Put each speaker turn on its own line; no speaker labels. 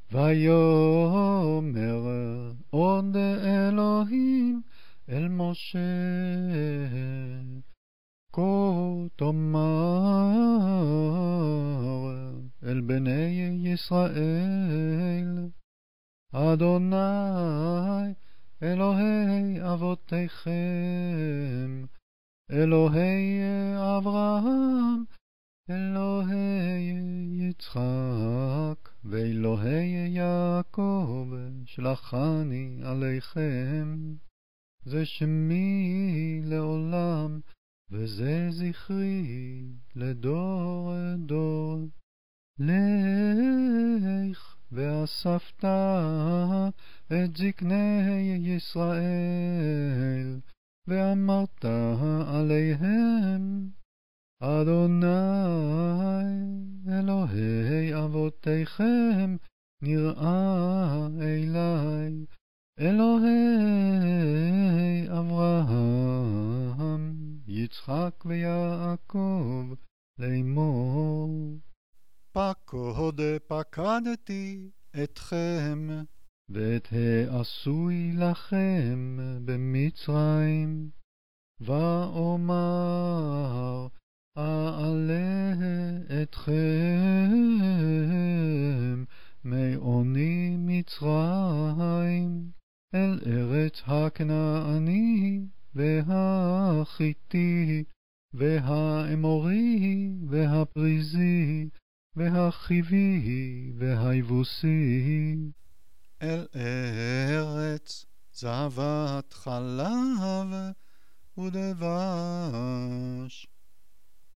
ויאמר עוד אלוהים אל משה, כה תאמר אל בני ישראל, אדוני אלוהי אבותיכם, אלוהי אברהם, אלוהי יצחק, ואלוהי יעקב, שלחני עליכם. זה שמי לעולם, וזה זכרי לדור דור. לך ואספת את זקני ישראל, ואמרת עליהם, אדוני אלוהי אבותיכם נראה אלי, אלוהי אברהם, יצחק ויעקב, לאמור.
פקוד פקדתי אתכם,
ואת העשוי לכם במצרים, ואומר אעלה אתכם מעוני מצרים אל ארץ הכנעני והחיתי והאמורי והפריזי והחיבי והיבוסי,
אל ארץ זבת חלב ודבש,